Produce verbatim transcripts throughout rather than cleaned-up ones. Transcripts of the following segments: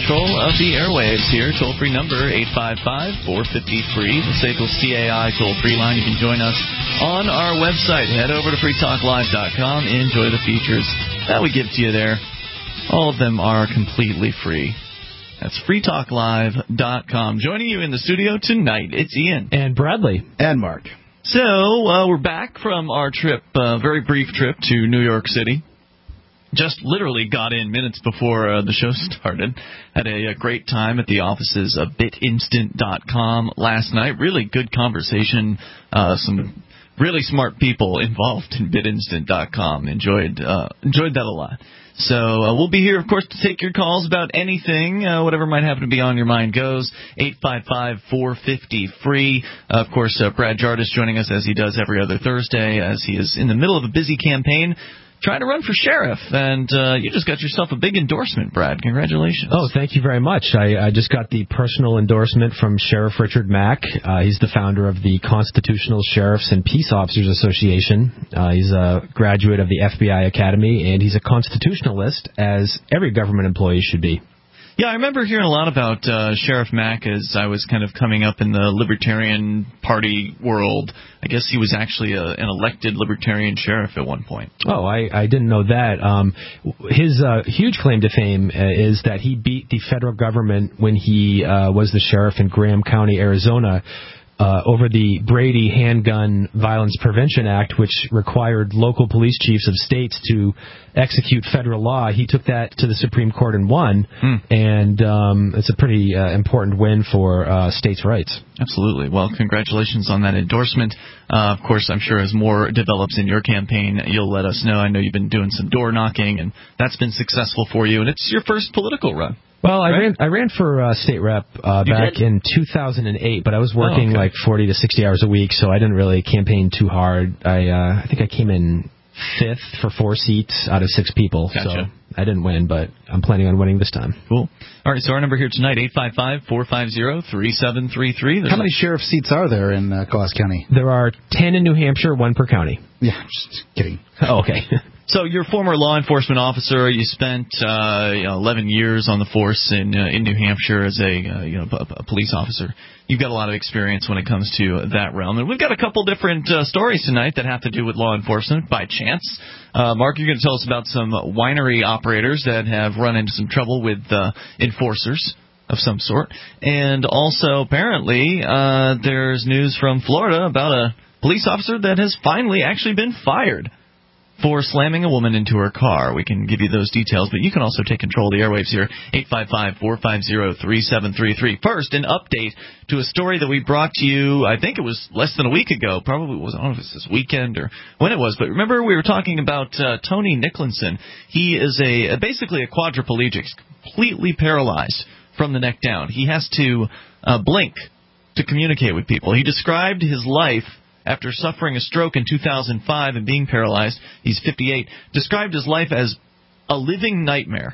control of the airwaves here. Toll-free number, eight five five, four five zero, free. The S A C L C A I toll-free line. You can join us on our website. Head over to free talk live dot com. Enjoy the features that we give to you there. All of them are completely free. That's free talk live dot com. Joining you in the studio tonight, it's Ian. And Bradley. And Mark. So, uh, we're back from our trip, uh, very brief trip to New York City. Just literally got in minutes before uh, the show started. Had a, a great time at the offices of bit instant dot com last night. Really good conversation. Uh, some really smart people involved in bit instant dot com. Enjoyed uh, enjoyed that a lot. So uh, we'll be here, of course, to take your calls about anything, uh, whatever might happen to be on your mind goes. eight five five, four five zero, free. Uh, of course, uh, Brad Jardis joining us as he does every other Thursday, as he is in the middle of a busy campaign trying to run for sheriff. And uh, you just got yourself a big endorsement, Brad. Congratulations. Oh, thank you very much. I, I just got the personal endorsement from Sheriff Richard Mack. Uh, he's the founder of the Constitutional Sheriffs and Peace Officers Association. Uh, he's a graduate of the F B I Academy, and he's a constitutionalist, as every government employee should be. Yeah, I remember hearing a lot about uh, Sheriff Mack as I was kind of coming up in the Libertarian Party world. I guess he was actually a, an elected Libertarian sheriff at one point. Oh, I, I didn't know that. Um, his uh, huge claim to fame uh, is that he beat the federal government when he uh, was the sheriff in Graham County, Arizona, Uh, over the Brady Handgun Violence Prevention Act, which required local police chiefs of states to execute federal law. He took that to the Supreme Court and won, hmm. and um, it's a pretty uh, important win for uh, states' rights. Absolutely. Well, congratulations on that endorsement. Uh, of course, I'm sure as more develops in your campaign, you'll let us know. I know you've been doing some door knocking, and that's been successful for you, and it's your first political run. Well, I right? ran I ran for uh, state rep uh, back did? in two thousand eight, but I was working oh, okay. like forty to sixty hours a week, so I didn't really campaign too hard. I uh, I think I came in fifth for four seats out of six people, gotcha. so I didn't win, but I'm planning on winning this time. Cool. All right, so our number here tonight, eight five five, four five zero, three seven three three. How many sheriff seats are there in uh, Coos County? There are ten in New Hampshire, one per county. Yeah, just kidding. Oh, okay. So you're a former law enforcement officer. You spent uh, you know, eleven years on the force in uh, in New Hampshire as a uh, you know a, a police officer. You've got a lot of experience when it comes to that realm, and we've got a couple different uh, stories tonight that have to do with law enforcement by chance. Uh, Mark, you're going to tell us about some winery operators that have run into some trouble with uh, enforcers of some sort, and also apparently uh, there's news from Florida about a police officer that has finally actually been fired for slamming a woman into her car. We can give you those details, but you can also take control of the airwaves here, eight five five, four five zero, three seven three three. First, an update to a story that we brought to you, I think it was less than a week ago. Probably was, I don't know if it's this weekend or when it was, but remember we were talking about uh, Tony Nicholson. He is a basically a quadriplegic, completely paralyzed from the neck down. He has to uh, blink to communicate with people. He described his life after suffering a stroke in two thousand five and being paralyzed. He's fifty-eight. Described his life as a living nightmare.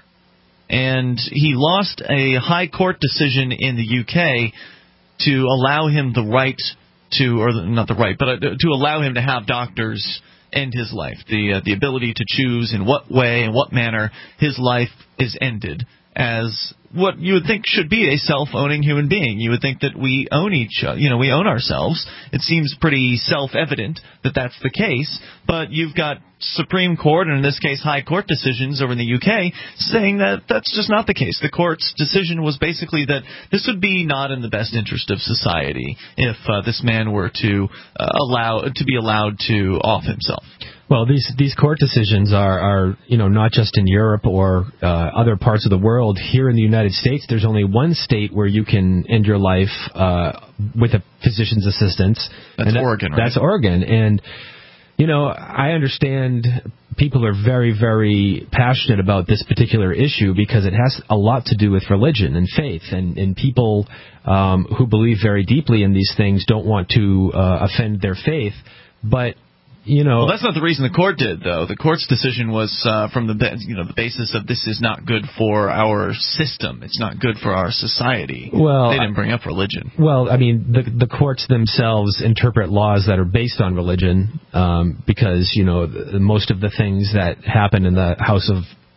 And he lost a high court decision in the U K to allow him the right to, or not the right, but to allow him to have doctors end his life. The uh, the ability to choose in what way and what manner his life is ended as what you would think should be a self-owning human being. You would think that we own each other, you know, we own ourselves. It seems pretty self-evident that that's the case, but you've got Supreme Court, and in this case High Court decisions over in the U K, saying that that's just not the case. The court's decision was basically that this would be not in the best interest of society if uh, this man were to uh, allow to be allowed to off himself. Well, these these court decisions are, are you know, not just in Europe or uh, other parts of the world. Here in the United States, there's only one state where you can end your life uh, with a physician's assistance. That's that, Oregon, right? That's Oregon. And, you know, I understand people are very, very passionate about this particular issue because it has a lot to do with religion and faith. And, and people um, who believe very deeply in these things don't want to uh, offend their faith. But You know, well, that's not the reason the court did, though. The court's decision was uh, from the you know the basis of this is not good for our system. It's not good for our society. Well, they didn't bring up religion. Well, I mean, the the courts themselves interpret laws that are based on religion um, because you know the, most of the things that happen in the House of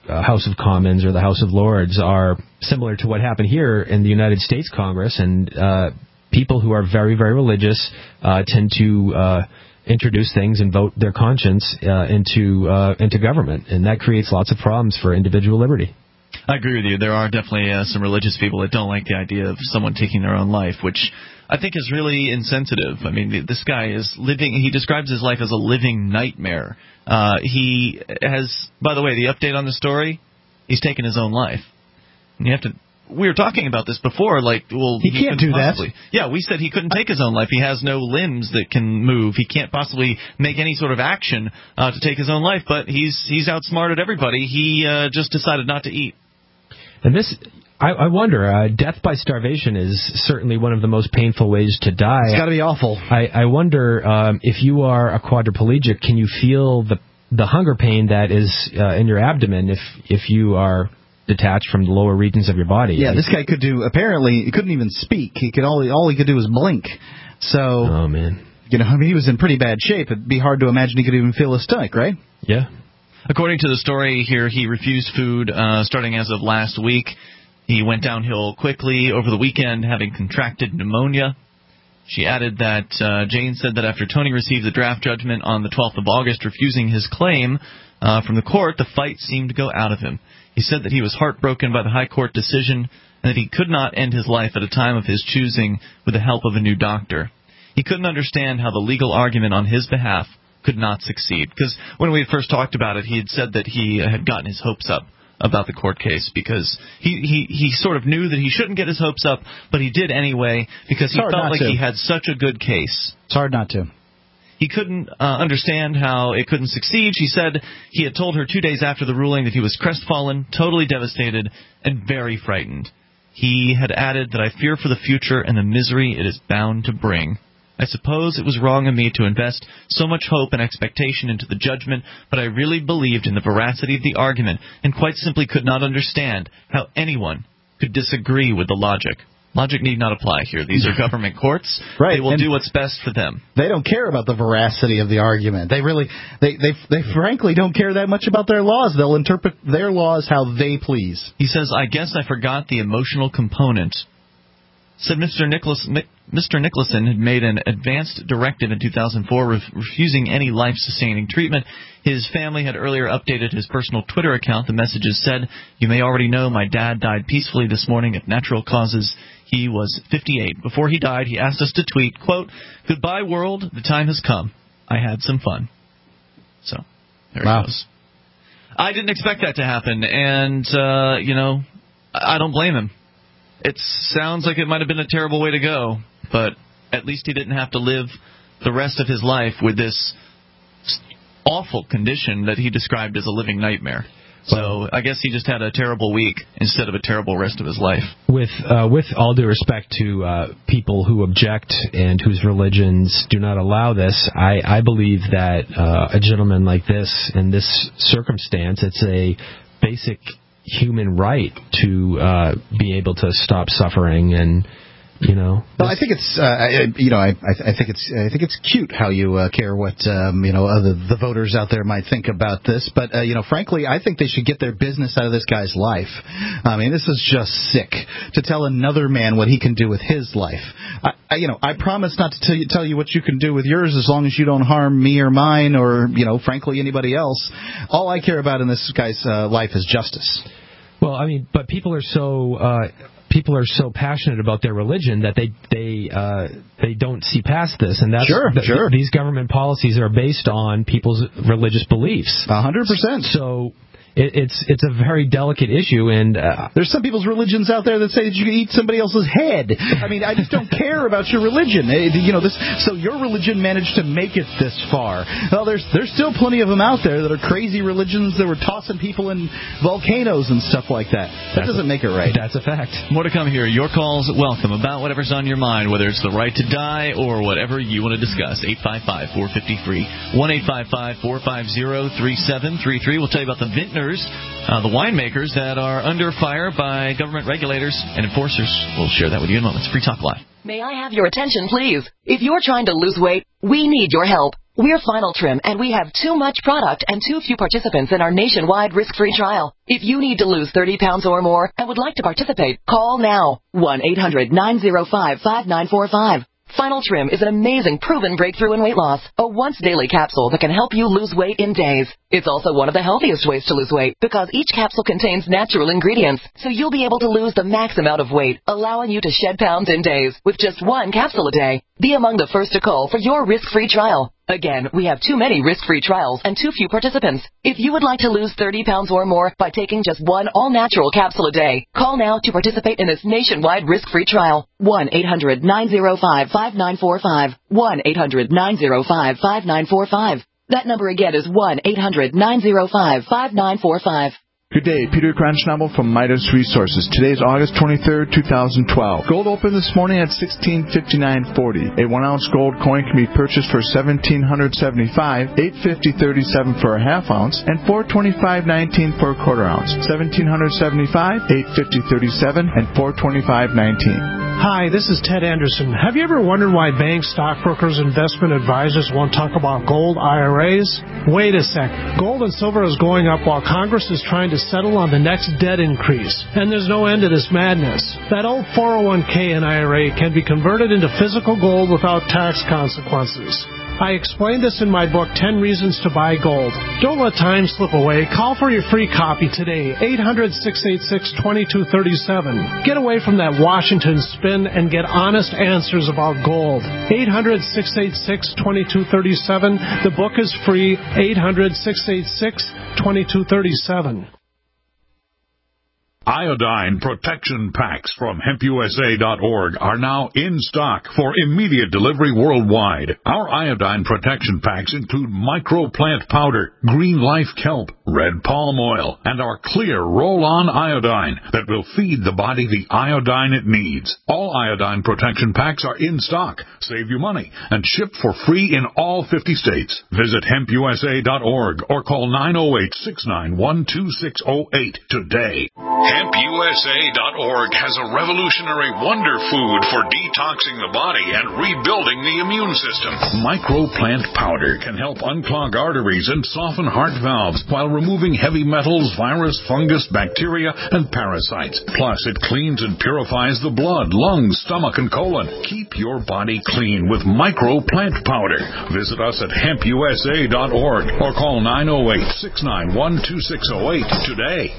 uh, House of Commons or the House of Lords are similar to what happened here in the United States Congress, and uh, people who are very, very religious uh, tend to uh, introduce things and vote their conscience uh, into uh, into government, and that creates lots of problems for individual liberty. I agree with you. There are definitely uh, some religious people that don't like the idea of someone taking their own life, which I think is really insensitive. I mean, this guy is living, he describes his life as a living nightmare. Uh, he has, by the way, the update on the story, he's taken his own life. And you have to, we were talking about this before, like, well, he, he can't do possibly, that. Yeah, we said he couldn't take his own life. He has no limbs that can move. He can't possibly make any sort of action uh, to take his own life, but he's he's outsmarted everybody. He uh, just decided not to eat. And this, I, I wonder, uh, death by starvation is certainly one of the most painful ways to die. It's got to be awful. I, I wonder um, if you are a quadriplegic, can you feel the the hunger pain that is uh, in your abdomen if if you are detached from the lower regions of your body? Yeah, this guy could do, apparently, he couldn't even speak. He could all, all he could do was blink. So, oh, man. You know, I mean, he was in pretty bad shape. It'd be hard to imagine he could even feel his stomach, right? Yeah. According to the story here, he refused food uh, starting as of last week. He went downhill quickly over the weekend, having contracted pneumonia. She added that uh, Jane said that after Tony received the draft judgment on the twelfth of August refusing his claim uh, from the court, the fight seemed to go out of him. He said that he was heartbroken by the high court decision and that he could not end his life at a time of his choosing with the help of a new doctor. He couldn't understand how the legal argument on his behalf could not succeed. Because when we had first talked about it, he had said that he had gotten his hopes up about the court case because he, he, he sort of knew that he shouldn't get his hopes up, but he did anyway because he felt like to. he had such a good case. It's hard not to. He couldn't uh, understand how it couldn't succeed. She said he had told her two days after the ruling that he was crestfallen, totally devastated, and very frightened. He had added that I fear for the future and the misery it is bound to bring. I suppose it was wrong of me to invest so much hope and expectation into the judgment, but I really believed in the veracity of the argument and quite simply could not understand how anyone could disagree with the logic. Logic need not apply here. These are government courts. Right. They will and do what's best for them. They don't care about the veracity of the argument. They really, they, they, they frankly don't care that much about their laws. They'll interpret their laws how they please. He says, I guess I forgot the emotional component. Said Mister Nicholas, Mister Nicholson had made an advanced directive in two thousand four ref, refusing any life-sustaining treatment. His family had earlier updated his personal Twitter account. The messages said, you may already know my dad died peacefully this morning of natural causes. He was fifty-eight. Before he died, he asked us to tweet, quote, goodbye world, the time has come. I had some fun. So, there wow. he goes. I didn't expect that to happen, and, uh, you know, I don't blame him. It sounds like it might have been a terrible way to go, but at least he didn't have to live the rest of his life with this awful condition that he described as a living nightmare. So I guess he just had a terrible week instead of a terrible rest of his life. With uh, with all due respect to uh, people who object and whose religions do not allow this, I, I believe that uh, a gentleman like this, in this circumstance, it's a basic human right to uh, be able to stop suffering and, you know. Well, I think it's, uh, I, you know, I, I think it's, I think it's cute how you uh, care what, um, you know, other the voters out there might think about this. But uh, you know, frankly, I think they should get their business out of this guy's life. I mean, this is just sick to tell another man what he can do with his life. I, I, you know, I promise not to tell you, tell you what you can do with yours as long as you don't harm me or mine or, you know, frankly, anybody else. All I care about in this guy's uh, life is justice. Well, I mean, but people are so uh, people are so passionate about their religion that they they uh, they don't see past this, and that's sure, th- sure. These government policies are based on people's religious beliefs. A hundred percent. So. It, it's it's a very delicate issue, and uh, there's some people's religions out there that say that you can eat somebody else's head. I mean, I just don't care about your religion. You know, this. So your religion managed to make it this far. Well, there's there's still plenty of them out there that are crazy religions that were tossing people in volcanoes and stuff like that. That that's doesn't a, make it right. That's a fact. More to come here. Your calls welcome about whatever's on your mind, whether it's the right to die or whatever you want to discuss. eight five five, four five zero, free. one eight five five, four five zero, three seven three three. We'll tell you about the vintners. Uh, the winemakers that are under fire by government regulators and enforcers. We'll share that with you in moments. Free Talk Live. May I have your attention, please? If you're trying to lose weight, we need your help. We're Final Trim, and we have too much product and too few participants in our nationwide risk-free trial. If you need to lose thirty pounds or more and would like to participate, call now. one eight hundred nine oh five five nine four five. Final Trim is an amazing proven breakthrough in weight loss, a once-daily capsule that can help you lose weight in days. It's also one of the healthiest ways to lose weight because each capsule contains natural ingredients, so you'll be able to lose the max amount of weight, allowing you to shed pounds in days with just one capsule a day. Be among the first to call for your risk-free trial. Again, we have too many risk-free trials and too few participants. If you would like to lose thirty pounds or more by taking just one all-natural capsule a day, call now to participate in this nationwide risk-free trial. one eight hundred nine oh five five nine four five. one eight hundred nine oh five five nine four five. That number again is one eight hundred nine oh five five nine four five. Good day, Peter Cransnabel from Midas Resources. Today is August twenty-third, two thousand twelve. Gold opened this morning at sixteen fifty-nine forty. A one ounce gold coin can be purchased for seventeen seventy-five, eight fifty thirty-seven for a half ounce, and four twenty-five nineteen for a quarter ounce. seventeen seventy-five, eight fifty thirty-seven, and four twenty-five nineteen. Hi, this is Ted Anderson. Have you ever wondered why banks, stockbrokers, investment advisors won't talk about gold I R As? Wait a sec. Gold and silver is going up while Congress is trying to settle on the next debt increase. And there's no end to this madness. That old four oh one k and I R A can be converted into physical gold without tax consequences. I explained this in my book, ten Reasons to Buy Gold. Don't let time slip away. Call for your free copy today, eight hundred, six eight six, two two three seven. Get away from that Washington spin and get honest answers about gold. eight hundred, six eight six, two two three seven. The book is free, eight hundred, six eight six, two two three seven. Iodine protection packs from hemp U S A dot org are now in stock for immediate delivery worldwide. Our iodine protection packs include microplant powder, green life kelp, red palm oil, and our clear roll-on iodine that will feed the body the iodine it needs. All iodine protection packs are in stock, save you money, and shipped for free in all fifty states. Visit hemp U S A dot org or call nine oh eight, six nine one, two six oh eight today. hemp U S A dot org has a revolutionary wonder food for detoxing the body and rebuilding the immune system. Microplant powder can help unclog arteries and soften heart valves while removing heavy metals, virus, fungus, bacteria, and parasites. Plus, it cleans and purifies the blood, lungs, stomach, and colon. Keep your body clean with Microplant powder. Visit us at hemp U S A dot org or call nine oh eight, six nine one, two six oh eight today.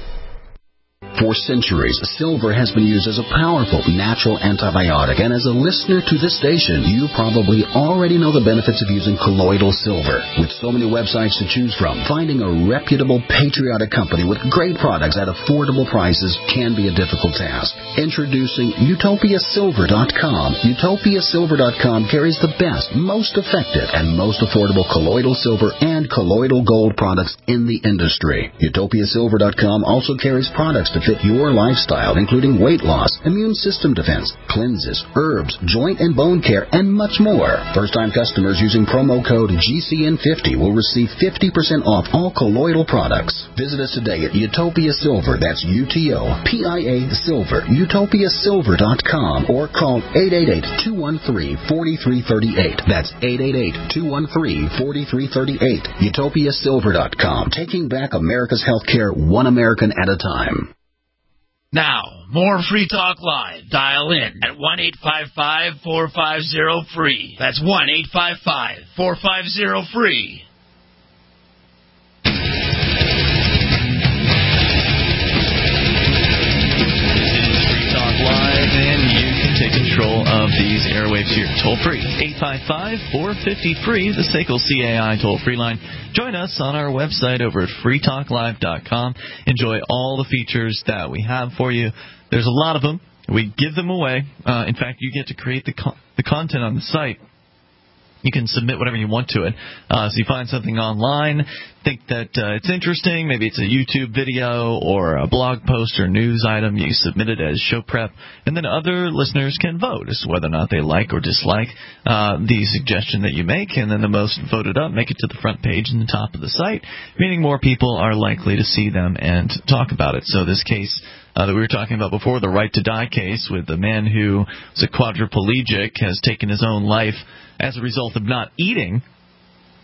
For centuries, silver has been used as a powerful natural antibiotic, and as a listener to this station, you probably already know the benefits of using colloidal silver. With so many websites to choose from, finding a reputable, patriotic company with great products at affordable prices can be a difficult task. Introducing Utopia Silver dot com. Utopia Silver dot com carries the best, most effective, and most affordable colloidal silver and colloidal gold products in the industry. Utopia Silver dot com also carries products to fit your lifestyle, including weight loss, immune system defense, cleanses, herbs, joint and bone care, and much more. First-time customers using promo code G C N fifty will receive fifty percent off all colloidal products. Visit us today at Utopia Silver, that's U T O P I A Silver, Utopia Silver dot com, or call eight eight eight, two one three, four three three eight. That's eight eight eight, two one three, four three three eight. Utopia Silver dot com, taking back America's healthcare one American at a time. Now, more Free Talk Live. Dial in at one eight five five, four five zero, free. That's one eight five five, four five zero, free. Take control of these airwaves here. Toll free, eight five five, four five zero, free, the S A C L C A I toll-free line. Join us on our website over at free talk live dot com. Enjoy all the features that we have for you. There's a lot of them. We give them away. Uh, in fact, you get to create the, co- the content on the site. You can submit whatever you want to it. Uh, so you find something online, think that uh, it's interesting, maybe it's a YouTube video or a blog post or news item, you submit it as show prep, and then other listeners can vote as to whether or not they like or dislike uh, the suggestion that you make, and then the most voted up make it to the front page and the top of the site, meaning more people are likely to see them and talk about it. So this case Uh, that we were talking about before, the Right to Die case with the man who was a quadriplegic, has taken his own life as a result of not eating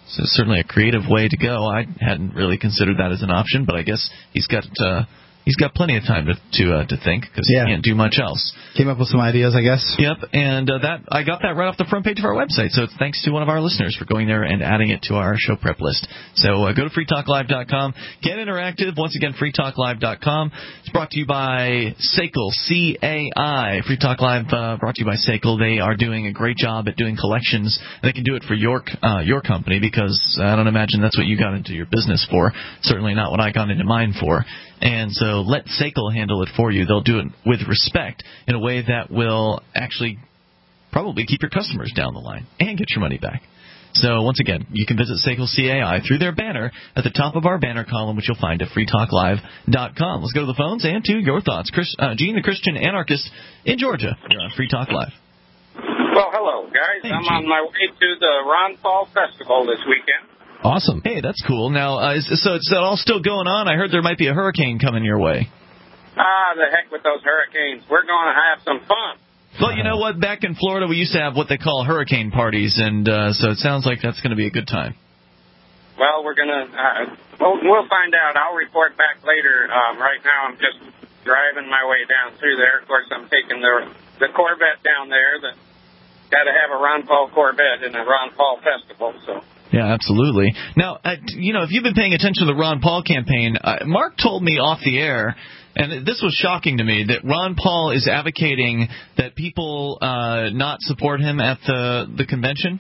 So certainly a creative way to go. I hadn't really considered that as an option, but I guess he's got uh, he's got plenty of time to to, uh, to think because Yeah. he can't do much else. Came up with some ideas, I guess. Yep, and uh, that I got that right off the front page of our website. So it's thanks to one of our listeners for going there and adding it to our show prep list. So uh, go to free talk live dot com. Get interactive. Once again, free talk live dot com. It's brought to you by Seikl, C A I. Free Talk Live uh, brought to you by Seikl. They are doing a great job at doing collections. They can do it for your uh, your company because I don't imagine that's what you got into your business for. Certainly not what I got into mine for. And so let Seikl handle it for you. They'll do it with respect in a way that will actually probably keep your customers down the line and get your money back. So once again, you can visit Seikl C A I through their banner at the top of our banner column, which you'll find at free talk live dot com. Let's go to the phones and to your thoughts. Chris, uh, Gene, the Christian anarchist in Georgia. You're on Free Talk Live. Well, hello, guys. Hey, I'm Gene. on my way to the Ron Paul Festival this weekend. Awesome. Hey, that's cool. Now, uh, is, so it's all still going on? I heard there might be a hurricane coming your way. Ah, the heck with those hurricanes. We're going to have some fun. Well, you know what? Back in Florida, we used to have what they call hurricane parties, and uh, so it sounds like that's going to be a good time. Well, we're going to, uh, we'll, we'll find out. I'll report back later. Um, right now, I'm just driving my way down through there. Of course, I'm taking the the Corvette down there. The, got to have a Ron Paul Corvette in a Ron Paul Festival, so. Yeah, absolutely. Now, uh, you know, if you've been paying attention to the Ron Paul campaign, uh, Mark told me off the air, and this was shocking to me, that Ron Paul is advocating that people uh, not support him at the, the convention.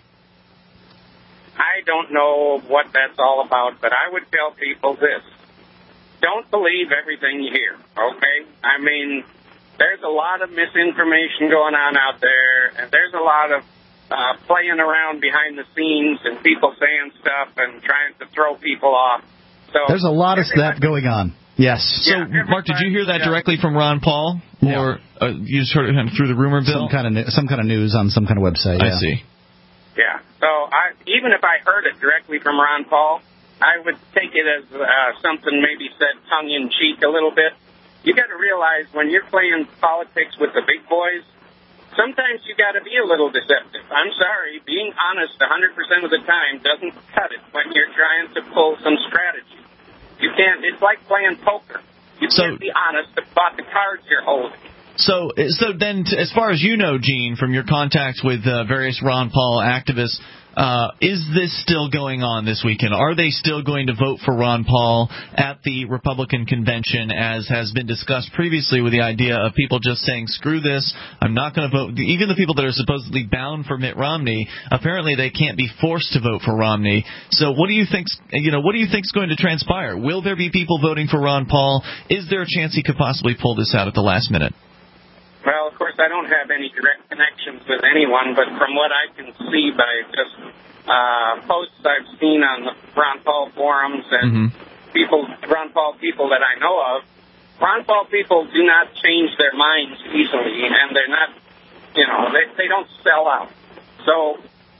I don't know what that's all about, but I would tell people this. Don't believe everything you hear, okay? I mean, there's a lot of misinformation going on out there, and there's a lot of uh, playing around behind the scenes and people saying stuff and trying to throw people off. So There's a lot of that going on. Yes. So, Yeah, Mark, did you hear that yeah. directly from Ron Paul, Yeah. or uh, you just heard it through the rumor bill? Some kind of ne- some kind of news on some kind of website. I yeah. see. Yeah. So I, even if I heard it directly from Ron Paul, I would take it as uh, something maybe said tongue-in-cheek a little bit. You got to realize when you're playing politics with the big boys, sometimes you got to be a little deceptive. I'm sorry, being honest one hundred percent of the time doesn't cut it when you're trying to pull some strategy. You can't. It's like playing poker. You So- can't be honest about the cards you're holding. So, so then, t- as far as you know, Gene, from your contacts with uh, various Ron Paul activists, uh, is this still going on this weekend? Are they still going to vote for Ron Paul at the Republican convention, as has been discussed previously, with the idea of people just saying, "Screw this, I'm not going to vote." Even the people that are supposedly bound for Mitt Romney, apparently they can't be forced to vote for Romney. So, what do you think's you know what do you think's going to transpire? Will there be people voting for Ron Paul? Is there a chance he could possibly pull this out at the last minute? Well, of course, I don't have any direct connections with anyone, but from what I can see by just uh, posts I've seen on the Ron Paul forums and Mm-hmm. people, Ron Paul people that I know of, Ron Paul people do not change their minds easily, and they're not, you know, they, they don't sell out. So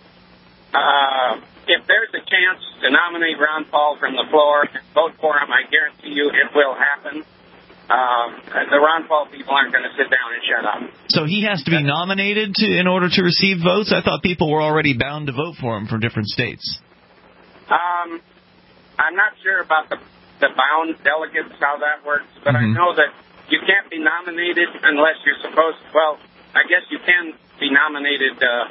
uh, if there's a chance to nominate Ron Paul from the floor and vote for him, I guarantee you it will happen. Um, the Ron Paul people aren't going to sit down and shut up. So he has to be nominated to in order to receive votes? I thought people were already bound to vote for him from different states. Um, I'm not sure about the, the bound delegates, how that works, but Mm-hmm. I know that you can't be nominated unless you're supposed to. Well, I guess you can be nominated uh,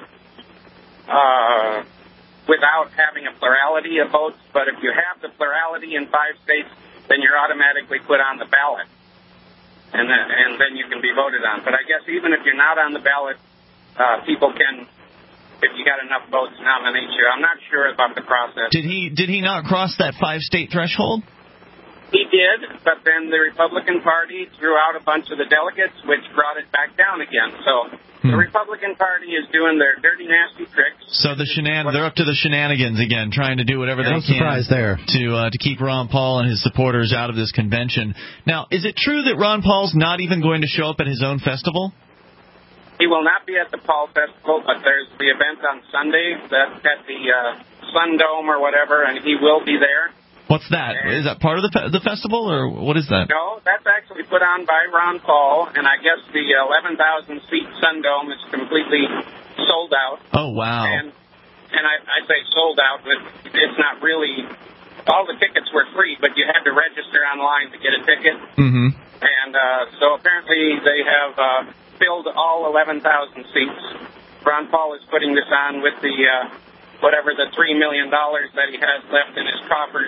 uh, without having a plurality of votes, but if you have the plurality in five states, then you're automatically put on the ballot. And then, and then you can be voted on. But I guess even if you're not on the ballot, uh, people can, if you got enough votes, nominate you. I'm not sure about the process. Did he did he not cross that five-state threshold? He did, but then the Republican Party threw out a bunch of the delegates, which brought it back down again. So Hmm. the Republican Party is doing their dirty, nasty tricks. So the shenan they're up to the shenanigans again, trying to do whatever No they can surprise there. to uh, to keep Ron Paul and his supporters out of this convention. Now, is it true that Ron Paul's not even going to show up at his own festival? He will not be at the Paul Festival, but there's the event on Sunday that's at the uh, Sun Dome or whatever, and he will be there. What's that? Is that part of the fe- the festival, or what is that? No, that's actually put on by Ron Paul, and I guess the eleven thousand seat Sun Dome is completely sold out. Oh, wow. And and I, I say sold out, but it's not really. All the tickets were free, but you had to register online to get a ticket. Mm-hmm. And uh, so apparently they have uh, filled all eleven thousand seats. Ron Paul is putting this on with the uh, whatever the three million dollars that he has left in his coffers.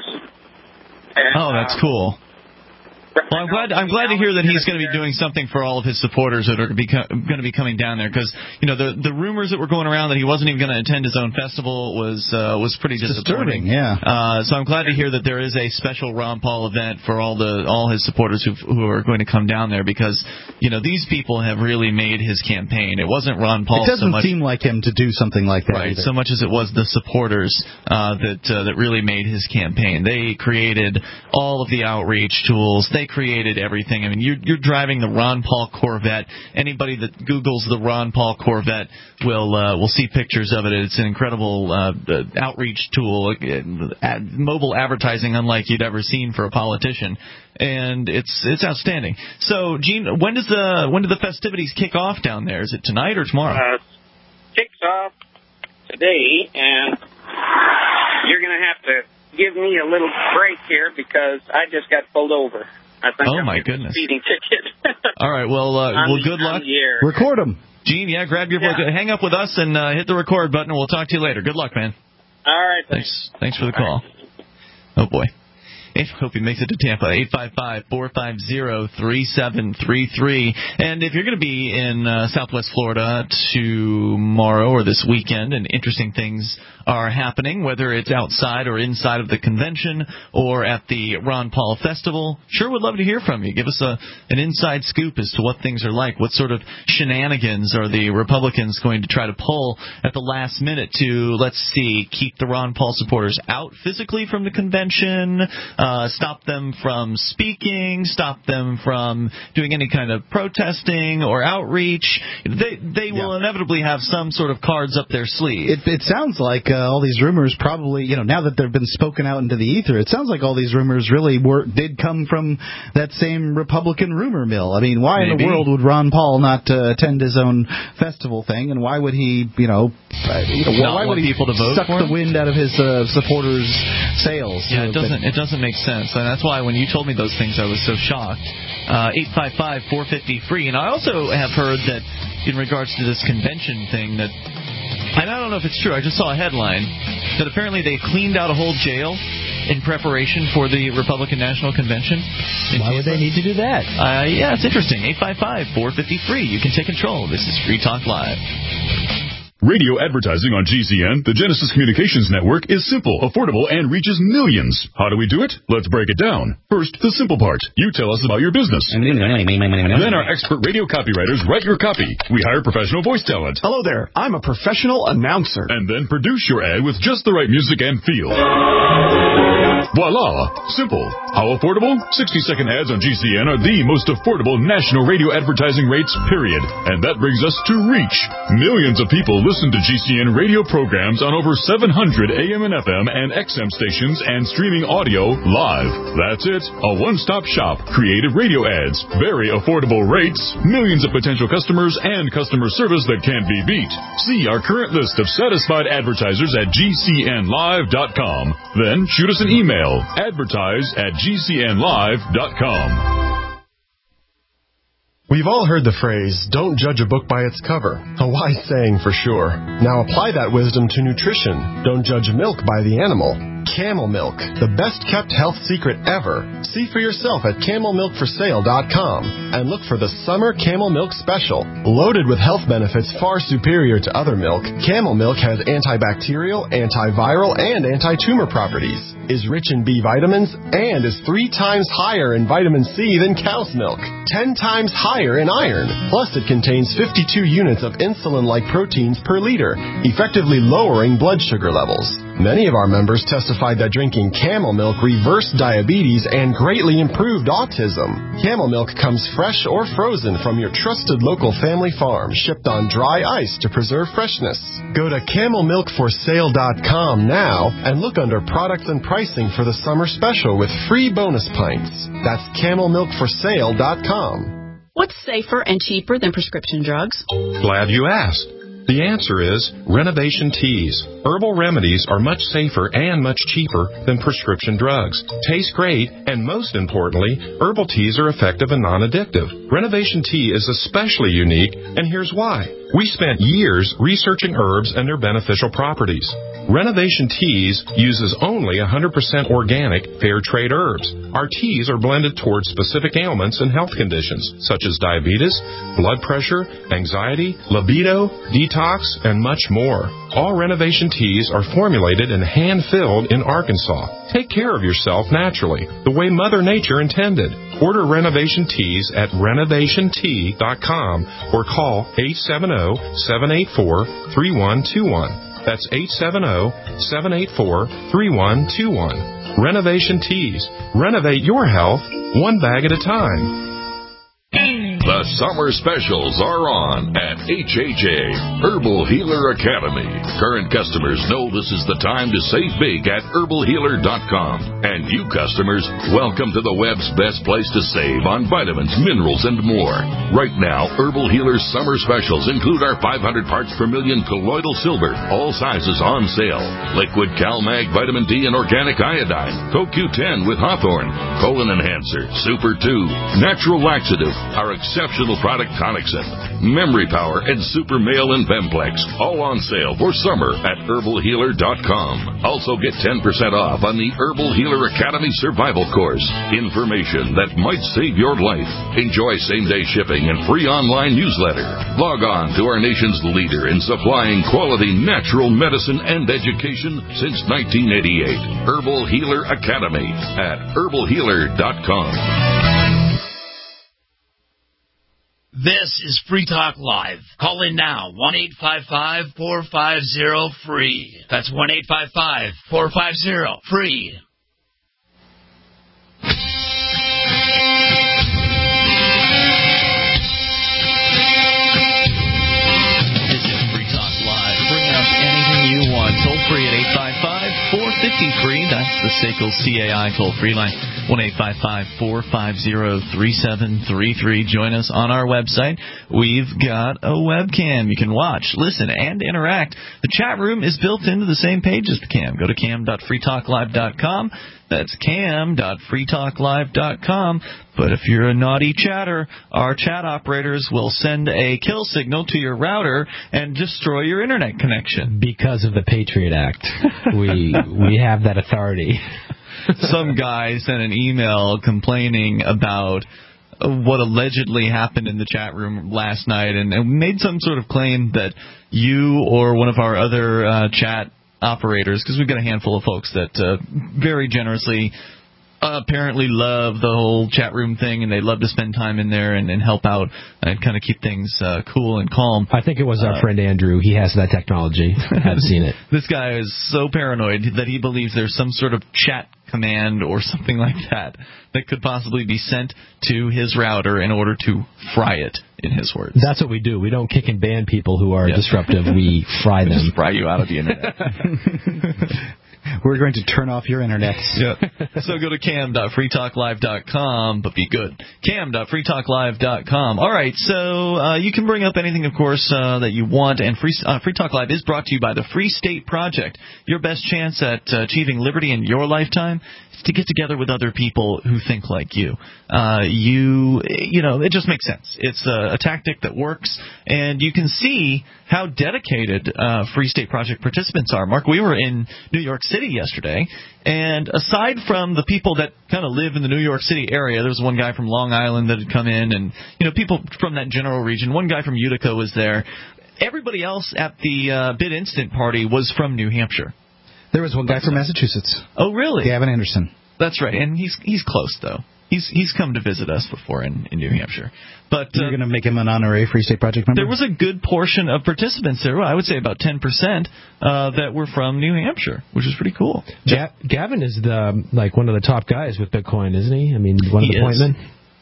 And, oh, that's uh, cool. Well, I'm glad. I'm glad to hear that he's going to be doing something for all of his supporters that are going to be coming down there. Because you know the the rumors that were going around that he wasn't even going to attend his own festival was uh, was pretty disappointing. Disturbing, yeah. Uh, so I'm glad to hear that there is a special Ron Paul event for all the all his supporters who who are going to come down there, because you know these people have really made his campaign. It wasn't Ron Paul. It doesn't so much, seem like him to do something like that. Right. Either. So much as it was the supporters uh, that uh, that really made his campaign. They created all of the outreach tools. They created everything. I mean, you're, you're driving the Ron Paul Corvette. Anybody that Googles the Ron Paul Corvette will uh, will see pictures of it. It's an incredible uh, outreach tool, uh, mobile advertising unlike you'd ever seen for a politician, and it's it's outstanding. So, Gene, when does the when do the festivities kick off down there? Is it tonight or tomorrow? Uh, kicks off today, and you're going to have to give me a little break here because I just got pulled over. I think oh, I'm my goodness. Speeding ticket. All right, well, uh, well, good luck. Record them. Gene, yeah, grab your yeah. book. Hang up with us and uh, hit the record button, and we'll talk to you later. Good luck, man. All right. Thanks. Thanks, thanks for the call. Oh, boy. I hope he makes it to Tampa. eight five five, four five zero, three seven three three. And if you're going to be in uh, Southwest Florida tomorrow or this weekend, and interesting things are happening, whether it's outside or inside of the convention or at the Ron Paul Festival, sure would love to hear from you. Give us a an inside scoop as to what things are like. What sort of shenanigans are the Republicans going to try to pull at the last minute to, let's see, keep the Ron Paul supporters out physically from the convention, uh, stop them from speaking, stop them from doing any kind of protesting or outreach. They they will yeah. inevitably have some sort of cards up their sleeve. It, it sounds like uh, all these rumors probably, you know, now that they've been spoken out into the ether, it sounds like all these rumors really were did come from that same Republican rumor mill. I mean, why Maybe. in the world would Ron Paul not uh, attend his own festival thing, and why would he, you know, uh, you know not why want would he people to vote suck for the him? wind out of his uh, supporters' sails? Yeah, it doesn't it doesn't make sense, and that's why when you told me those things, I was so shocked. Uh, eight five five, four five zero, free. And I also have heard that in regards to this convention thing that, and I don't know if it's true, I just saw a headline that apparently they cleaned out a whole jail in preparation for the Republican National Convention. Why would they need to do that? Uh, yeah, it's interesting. eight five five, four five zero, free. You can take control. This is Free Talk Live. Radio advertising on G C N, the Genesis Communications Network, is simple, affordable, and reaches millions. How do we do it? Let's break it down. First, the simple part. You tell us about your business. Then our expert radio copywriters write your copy. We hire professional voice talent. Hello there. I'm a professional announcer. And then produce your ad with just the right music and feel. Voila! Simple. How affordable? sixty-second ads on G C N are the most affordable national radio advertising rates, period. And that brings us to reach. Millions of people listen to G C N radio programs on over seven hundred A M and F M and X M stations and streaming audio live. That's it. A one-stop shop. Creative radio ads. Very affordable rates. Millions of potential customers and customer service that can't be beat. See our current list of satisfied advertisers at G C N live dot com. Then shoot us an email. Advertise at G C N live dot com. We've all heard the phrase, don't judge a book by its cover. A wise saying for sure. Now apply that wisdom to nutrition. Don't judge milk by the animal. Camel Milk, the best-kept health secret ever. See for yourself at camel milk for sale dot com and look for the Summer Camel Milk Special. Loaded with health benefits far superior to other milk, Camel Milk has antibacterial, antiviral, and anti-tumor properties, is rich in B vitamins, and is three times higher in vitamin C than cow's milk, ten times higher in iron. Plus, it contains fifty-two units of insulin-like proteins per liter, effectively lowering blood sugar levels. Many of our members testified that drinking Camel Milk reversed diabetes and greatly improved autism. Camel Milk comes fresh or frozen from your trusted local family farm, shipped on dry ice to preserve freshness. Go to camel milk for sale dot com now and look under products and pricing for the summer special with free bonus pints. That's camel milk for sale dot com. What's safer and cheaper than prescription drugs? Glad you asked. The answer is Renovation Teas. Herbal remedies are much safer and much cheaper than prescription drugs. Taste great, and most importantly, herbal teas are effective and non-addictive. Renovation Tea is especially unique, and here's why. We spent years researching herbs and their beneficial properties. Renovation Teas uses only one hundred percent organic, fair trade herbs. Our teas are blended towards specific ailments and health conditions, such as diabetes, blood pressure, anxiety, libido, detox, and much more. All Renovation Teas are formulated and hand-filled in Arkansas. Take care of yourself naturally, the way Mother Nature intended. Order Renovation Teas at renovation tea dot com or call eight seven zero, seven eight four, three one two one. That's eight seven zero, seven eight four, three one two one. Renovation Teas. Renovate your health one bag at a time. The summer specials are on at H H A Herbal Healer Academy. Current customers know this is the time to save big at herbal healer dot com. And you customers, welcome to the web's best place to save on vitamins, minerals, and more. Right now, Herbal Healer's summer specials include our five hundred parts per million colloidal silver, all sizes on sale. Liquid CalMag Vitamin D and Organic Iodine, Co Q ten with Hawthorne, Colon Enhancer, Super two, Natural Laxative, our exceptional product Tonicsyn, Memory Power, and Super Male and Bemplex, all on sale for summer at herbal healer dot com. Also get ten percent off on the Herbal Healer Academy Survival Course. Information that might save your life. Enjoy same-day shipping and free online newsletter. Log on to our nation's leader in supplying quality natural medicine and education since nineteen eighty-eight. Herbal Healer Academy at herbal healer dot com. This is Free Talk Live. Call in now, one eight five five, four five zero, free. That's one eight five five, four five zero, free. This is Free Talk Live. Bring up anything you want. Toll free at eight five five, four five zero, free. That's the S A C L C A I toll-free line. one eight five five, four five zero, three seven three three. Join us on our website. We've got a webcam. You can watch, listen, and interact. The chat room is built into the same page as the cam. Go to cam dot free talk live dot com. That's cam dot free talk live dot com. But if you're a naughty chatter, our chat operators will send a kill signal to your router and destroy your internet connection. Because of the Patriot Act. we we have that authority. Some guy sent an email complaining about what allegedly happened in the chat room last night and, and made some sort of claim that you or one of our other uh, chat operators, because we've got a handful of folks that uh, very generously uh, apparently love the whole chat room thing, and they love to spend time in there and, and help out and kind of keep things uh, cool and calm. I think it was our uh, friend Andrew. He has that technology. I've seen it. This guy is so paranoid that he believes there's some sort of chat command or something like that that could possibly be sent to his router in order to fry it, in his words. That's what we do. We don't kick and ban people who are yes. disruptive. We fry them. Just fry you out of the internet. We're going to turn off your internet. Yep. So go to cam dot free talk live dot com, but be good. cam dot free talk live dot com. All right, so uh, you can bring up anything, of course, uh, that you want, and Free, uh, Free Talk Live is brought to you by the Free State Project. Your best chance at uh, achieving liberty in your lifetime is to get together with other people who think like you. Uh, you, you know, it just makes sense. It's a, a tactic that works, and you can see how dedicated uh, Free State Project participants are. Mark, we were in New York City yesterday, and aside from the people that kind of live in the New York City area, there was one guy from Long Island that had come in, and you know, people from that general region. One guy from Utica was there. Everybody else at the uh, Bid Instant party was from New Hampshire. There was one guy from Massachusetts. Oh, really? Gavin Anderson. That's right, and he's he's close though. He's he's come to visit us before in, in New Hampshire. But you're uh, going to make him an honorary Free State Project member? There was a good portion of participants there. Well, I would say about ten percent uh, that were from New Hampshire, which is pretty cool. Ga- Gavin is the like one of the top guys with Bitcoin, isn't he? I mean, one he of the point men.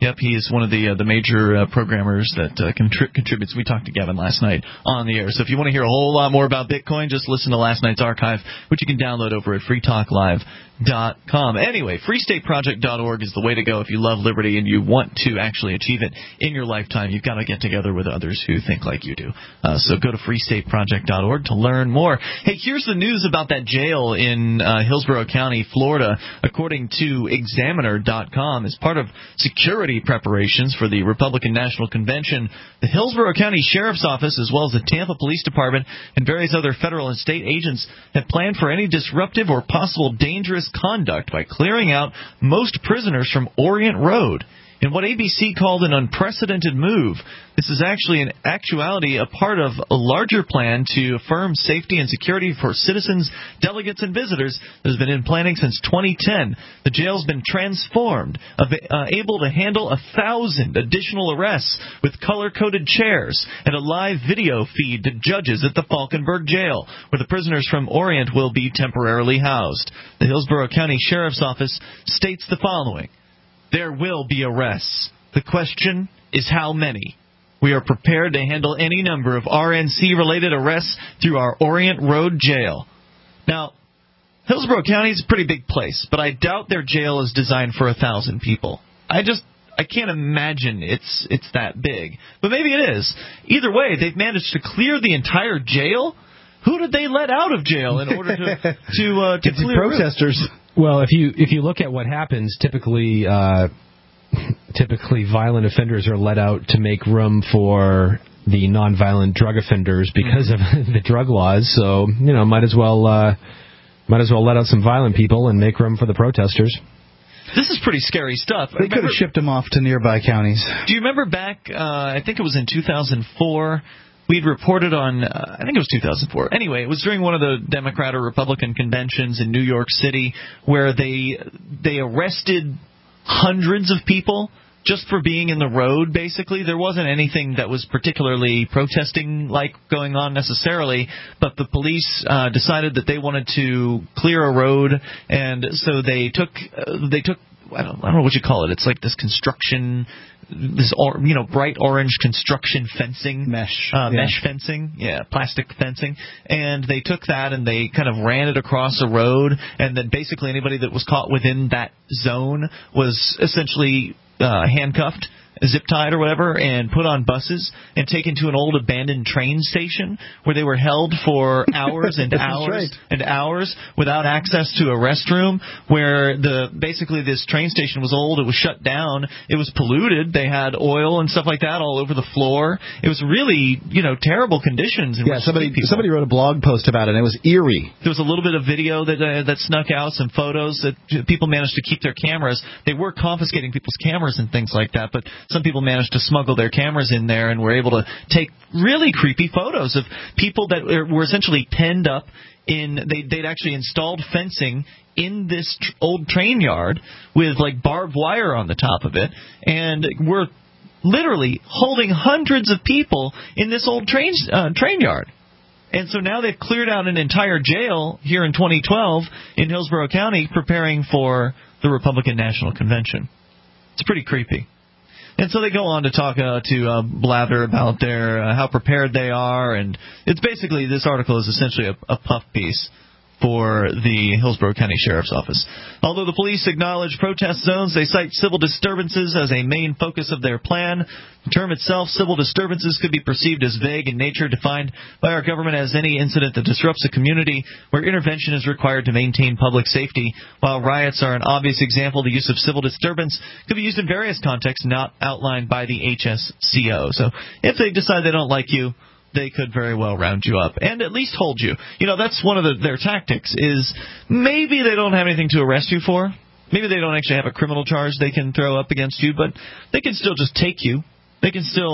Yep, he is one of the uh, the major uh, programmers that uh, contri- contributes. We talked to Gavin last night on the air. So if you want to hear a whole lot more about Bitcoin, just listen to last night's archive, which you can download over at free talk live dot com. Anyway, free state project dot org is the way to go if you love liberty and you want to actually achieve it in your lifetime. You've got to get together with others who think like you do. Uh, so go to free state project dot org to learn more. Hey, here's the news about that jail in uh, Hillsborough County, Florida. According to examiner dot com, as part of security preparations for the Republican National Convention, the Hillsborough County Sheriff's Office, as well as the Tampa Police Department and various other federal and state agents, have planned for any disruptive or possible dangerous conduct by clearing out most prisoners from Orient Road. In what A B C called an unprecedented move, this is actually in actuality a part of a larger plan to affirm safety and security for citizens, delegates, and visitors that has been in planning since twenty ten. The jail's been transformed, uh, able to handle a thousand additional arrests with color-coded chairs and a live video feed to judges at the Falkenberg Jail, where the prisoners from Orient will be temporarily housed. The Hillsborough County Sheriff's Office states the following. There will be arrests. The question is how many. We are prepared to handle any number of R N C-related arrests through our Orient Road jail. Now, Hillsborough County is a pretty big place, but I doubt their jail is designed for a thousand people. I just I can't imagine it's it's that big. But maybe it is. Either way, they've managed to clear the entire jail. Who did they let out of jail in order to to uh, to it's clear protesters? Room? Well, if you if you look at what happens, typically uh, typically violent offenders are let out to make room for the nonviolent drug offenders because mm-hmm. of the drug laws. So you know, might as well uh, might as well let out some violent people and make room for the protesters. This is pretty scary stuff. They could have shipped them off to nearby counties. Do you remember back? Uh, I think it was in two thousand four. We'd reported on, uh, I think it was two thousand four. Anyway, it was during one of the Democrat or Republican conventions in New York City where they they arrested hundreds of people just for being in the road, basically. There wasn't anything that was particularly protesting-like going on necessarily, but the police uh, decided that they wanted to clear a road, and so they took uh, they took I don't, I don't know what you call it. It's like this construction, this or, you know bright orange construction fencing, mesh, uh, yeah. mesh fencing, yeah, plastic fencing, and they took that and they kind of ran it across a road, and then basically anybody that was caught within that zone was essentially uh, handcuffed, zip-tied or whatever, and put on buses and taken to an old abandoned train station where they were held for hours and hours right. and hours without access to a restroom, where the basically this train station was old, it was shut down, it was polluted, they had oil and stuff like that all over the floor. It was really, you know, terrible conditions. In yeah, somebody somebody wrote a blog post about it, and it was eerie. There was a little bit of video that uh, that snuck out, some photos that people managed to keep their cameras. They were confiscating people's cameras and things like that, but some people managed to smuggle their cameras in there and were able to take really creepy photos of people that were essentially penned up in. They, they'd actually installed fencing in this tr- old train yard with like barbed wire on the top of it, and were literally holding hundreds of people in this old train uh, train yard. And so now they've cleared out an entire jail here in twenty twelve in Hillsborough County, preparing for the Republican National Convention. It's pretty creepy. And so they go on to talk uh, to uh, blather about their uh, how prepared they are, and it's basically, this article is essentially a, a puff piece for the Hillsborough County Sheriff's Office. Although the police acknowledge protest zones, they cite civil disturbances as a main focus of their plan. The term itself, civil disturbances, could be perceived as vague in nature, defined by our government as any incident that disrupts a community where intervention is required to maintain public safety. While riots are an obvious example, the use of civil disturbance could be used in various contexts not outlined by the H S C O. So if they decide they don't like you, they could very well round you up and at least hold you. You know, that's one of the, their tactics, is maybe they don't have anything to arrest you for. Maybe they don't actually have a criminal charge they can throw up against you, but they can still just take you. They can still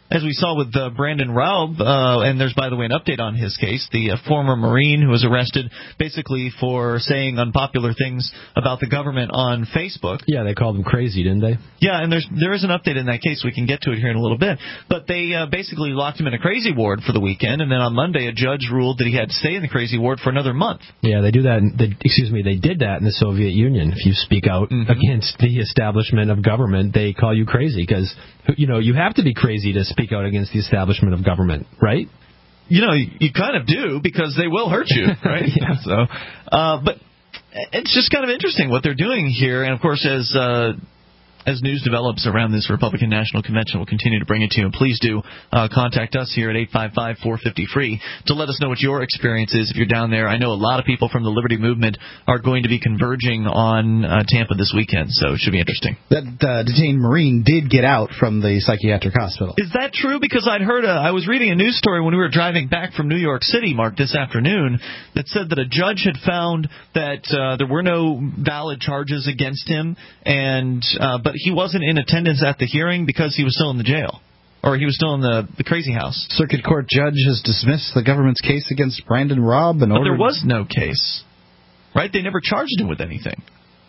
As we saw with uh, Brandon Raub, uh, and there's, by the way, an update on his case, the uh, former Marine who was arrested basically for saying unpopular things about the government on Facebook. Yeah, they called him crazy, didn't they? Yeah, and there's there is an update in that case. We can get to it here in a little bit. But they uh, basically locked him in a crazy ward for the weekend, and then on Monday a judge ruled that he had to stay in the crazy ward for another month. Yeah, they do that. In, they, excuse me, they did that in the Soviet Union. If you speak out mm-hmm. against the establishment of government, they call you crazy because, you know, you have to be crazy to speak out against the establishment of government, right? You know, you, you kind of do because they will hurt you, right? yeah. So, uh, but it's just kind of interesting what they're doing here, and of course, as uh, as news develops around this Republican National Convention, we'll continue to bring it to you. And please do uh, contact us here at eight five five, four five zero, free to let us know what your experience is if you're down there. I know a lot of people from the Liberty Movement are going to be converging on uh, Tampa this weekend, so it should be interesting. That uh, detained Marine did get out from the psychiatric hospital. Is that true? Because I'd heard, a, I was reading a news story when we were driving back from New York City, Mark, this afternoon, that said that a judge had found that uh, there were no valid charges against him, and uh, but he wasn't in attendance at the hearing because he was still in the jail. Or he was still in the, the crazy house. Circuit Court judge has dismissed the government's case against Brandon Raub. And but ordered... there was no case, right? They never charged him with anything.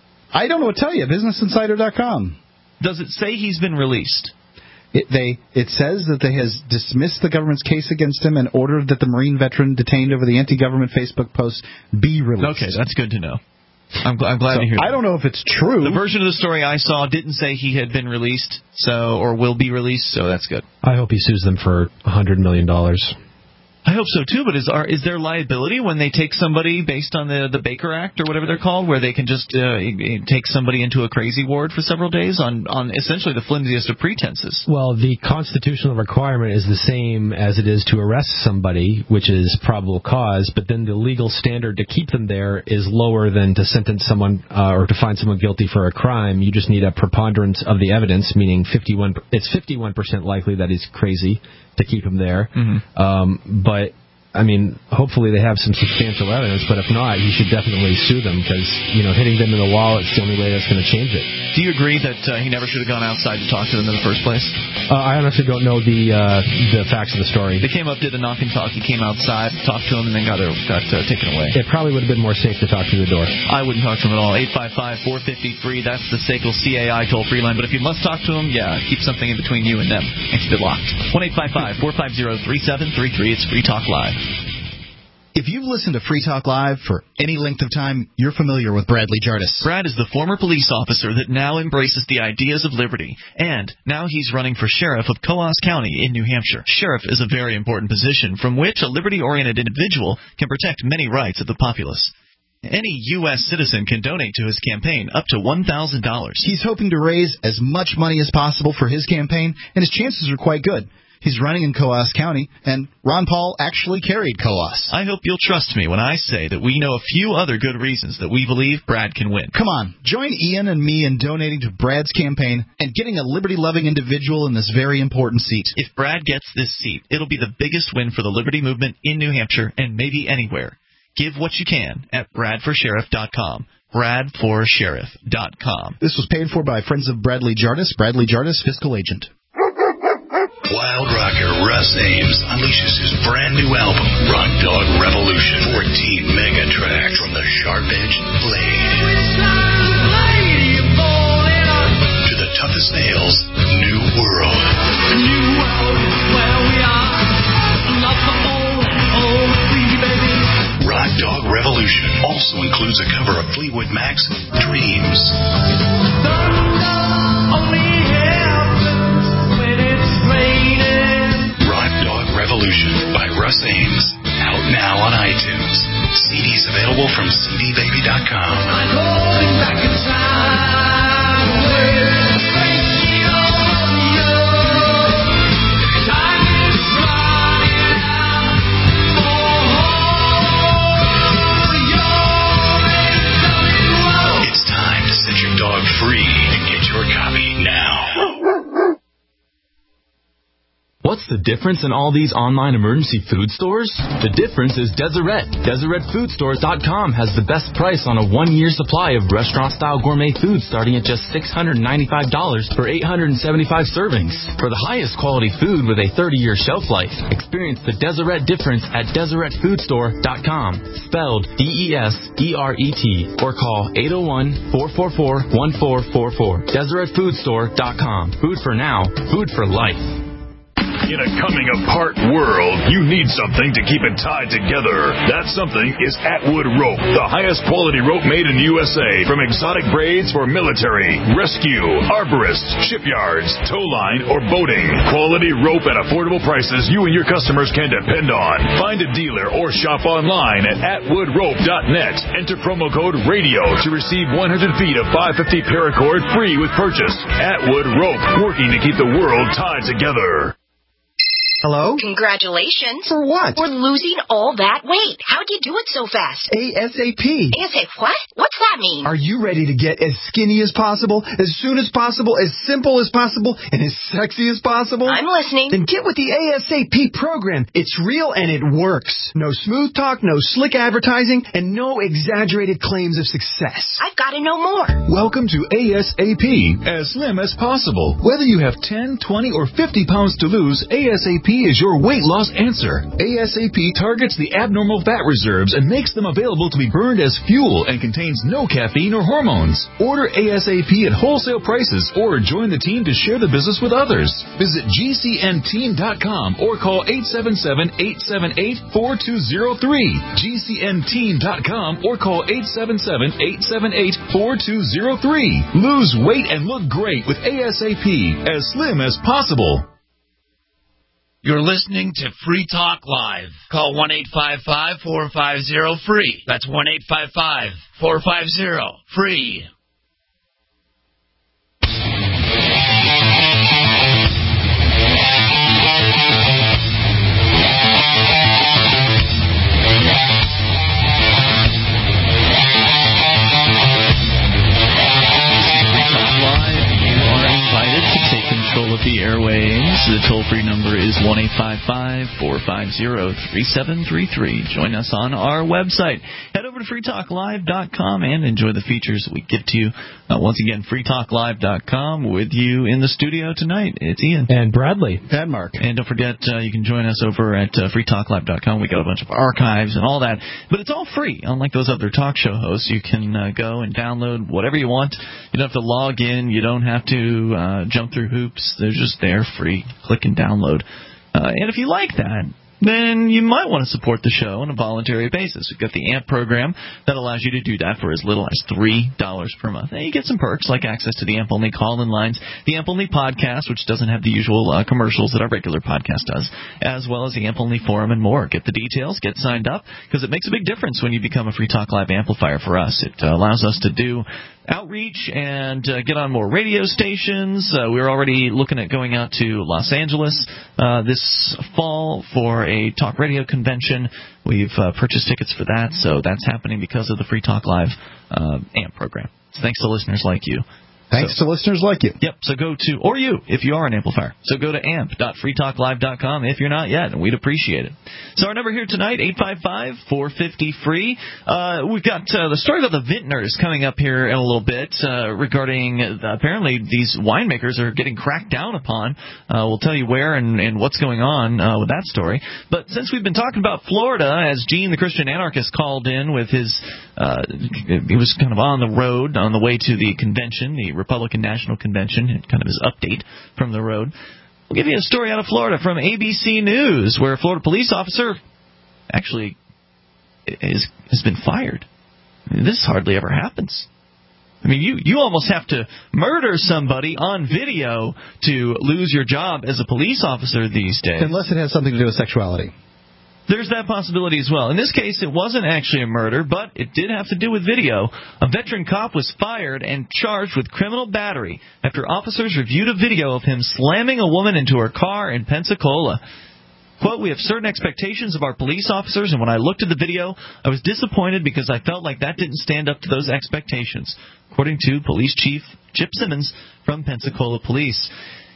I don't know what to tell you. Business Insider dot com. Does it say he's been released? It, they, it says that they has dismissed the government's case against him and ordered that the Marine veteran detained over the anti-government Facebook post be released. Okay, that's good to know. I'm, gl- I'm glad so to hear that. I don't know if it's true. The version of the story I saw didn't say he had been released, so or will be released, so that's good. I hope he sues them for one hundred million dollars. I hope so, too, but is are, is there liability when they take somebody based on the, the Baker Act or whatever they're called, where they can just uh, take somebody into a crazy ward for several days on, on essentially the flimsiest of pretenses? Well, the constitutional requirement is the same as it is to arrest somebody, which is probable cause, but then the legal standard to keep them there is lower than to sentence someone uh, or to find someone guilty for a crime. You just need a preponderance of the evidence, meaning fifty-one. It's fifty-one percent likely that he's crazy to keep him there. Mm-hmm. Um, but, I mean, hopefully they have some substantial evidence, but if not, he should definitely sue them because, you know, hitting them in the wall is the only way that's going to change it. Do you agree that uh, he never should have gone outside to talk to them in the first place? Uh, I honestly don't know the uh, the facts of the story. They came up, did a knock and talk. He came outside, talked to him, and then got, uh, got uh, taken away. It probably would have been more safe to talk through the door. I wouldn't talk to him at all. eight five five, four five zero, free. That's the S A C L C A I toll-free line. But if you must talk to him, yeah, keep something in between you and them and keep it locked. one eight five five, four five zero, three seven three three. It's Free Talk Live. If you've listened to Free Talk Live for any length of time, you're familiar with Bradley Jardis. Brad is the former police officer that now embraces the ideas of liberty, and now he's running for sheriff of Coos County in New Hampshire. Sheriff is a very important position from which a liberty-oriented individual can protect many rights of the populace. Any U S citizen can donate to his campaign up to one thousand dollars. He's hoping to raise as much money as possible for his campaign, and his chances are quite good. He's running in Coos County, and Ron Paul actually carried Coos. I hope you'll trust me when I say that we know a few other good reasons that we believe Brad can win. Come on, join Ian and me in donating to Brad's campaign and getting a liberty-loving individual in this very important seat. If Brad gets this seat, it'll be the biggest win for the liberty movement in New Hampshire and maybe anywhere. Give what you can at brad for sheriff dot com. brad for sheriff dot com. This was paid for by Friends of Bradley Jardis. Bradley Jardis, fiscal agent. Wild rocker Russ Ames unleashes his brand new album, Rock Dog Revolution. fourteen mega tracks from the sharp-edged blade to the toughest nails, New World. New world is where we are. Not the old, old free baby. Rock Dog Revolution also includes a cover of Fleetwood Mac's Dreams. Only Revolution by Russ Ames. Out now on iTunes. C Ds available from C D baby dot com. I'm going back in time. Time is running out. Oh, it's time to set your What's the difference in all these online emergency food stores? The difference is Deseret. Deseret Food Stores dot com has the best price on a one-year supply of restaurant-style gourmet food starting at just six hundred ninety-five dollars for eight hundred seventy-five servings. For the highest quality food with a thirty-year shelf life, experience the Deseret difference at Deseret Food Store dot com, spelled D E S E R E T, or call eight oh one, four four four, one four four four. Deseret Food Store dot com. Food for now, food for life. In a coming-apart world, you need something to keep it tied together. That something is Atwood Rope, the highest quality rope made in the U S A. From exotic braids for military, rescue, arborists, shipyards, tow line, or boating. Quality rope at affordable prices you and your customers can depend on. Find a dealer or shop online at atwood rope dot net. Enter promo code RADIO to receive one hundred feet of five fifty paracord free with purchase. Atwood Rope, working to keep the world tied together. Hello? Congratulations. For what? For losing all that weight. How'd you do it so fast? ASAP. ASAP what? What's that mean? Are you ready to get as skinny as possible, as soon as possible, as simple as possible, and as sexy as possible? I'm listening. Then get with the ASAP program. It's real and it works. No smooth talk, no slick advertising, and no exaggerated claims of success. I've got to know more. Welcome to ASAP, as slim as possible. Whether you have ten, twenty, or fifty pounds to lose, ASAP is your weight loss answer. ASAP targets the abnormal fat reserves and makes them available to be burned as fuel and contains no caffeine or hormones. Order ASAP at wholesale prices or join the team to share the business with others. Visit G C N team dot com or call eight seven seven, eight seven eight, four two zero three. G C N team dot com or call eight seven seven, eight seven eight, four two zero three. Lose weight and look great with ASAP, as slim as possible. You're listening to Free Talk Live. Call one eight five five, four five zero, free. That's one eight five five, four five zero, free. Of the airwaves. The toll-free number is one eight five five, four five zero, three seven three three. Join us on our website. Head over to free talk live dot com and enjoy the features we give to you. Uh, once again, free talk live dot com. With you in the studio tonight, it's Ian. And Bradley. And Mark. And don't forget, uh, you can join us over at uh, free talk live dot com. We got a bunch of archives and all that. But it's all free. Unlike those other talk show hosts, you can uh, go and download whatever you want. You don't have to log in. You don't have to uh, jump through hoops. They're just there free. Click and download. Uh, and if you like that, then you might want to support the show on a voluntary basis. We've got the A M P program that allows you to do that for as little as three dollars per month. And you get some perks like access to the A M P-only call-in lines, the A M P-only podcast, which doesn't have the usual uh, commercials that our regular podcast does, as well as the A M P-only forum and more. Get the details, get signed up, because it makes a big difference when you become a Free Talk Live amplifier for us. It uh, allows us to do outreach and uh, get on more radio stations. Uh, we're already looking at going out to Los Angeles uh, this fall for a talk radio convention. We've uh, purchased tickets for that, so that's happening because of the Free Talk Live uh, A M P program. So thanks to listeners like you. Thanks so, to listeners like you. Yep, so go to, or you, if you are an amplifier. So go to amp dot free talk live dot com if you're not yet, and we'd appreciate it. So our number here tonight, eight five five, four five zero, free. Uh, we've got uh, the story about the vintners coming up here in a little bit uh, regarding, uh, apparently these winemakers are getting cracked down upon. Uh, we'll tell you where and, and what's going on uh, with that story. But since we've been talking about Florida, as Gene the Christian Anarchist called in with his, uh, he was kind of on the road on the way to the convention, the Republican National Convention, and kind of his update from the road. We'll give you a story out of Florida from A B C News, where a Florida police officer actually is, has been fired. I mean, this hardly ever happens. I mean, you, you almost have to murder somebody on video to lose your job as a police officer these days. Unless it has something to do with sexuality. There's that possibility as well. In this case, it wasn't actually a murder, but it did have to do with video. A veteran cop was fired and charged with criminal battery after officers reviewed a video of him slamming a woman into her car in Pensacola. Quote, "We have certain expectations of our police officers, and when I looked at the video, I was disappointed because I felt like that didn't stand up to those expectations," according to Police Chief Chip Simmons from Pensacola Police.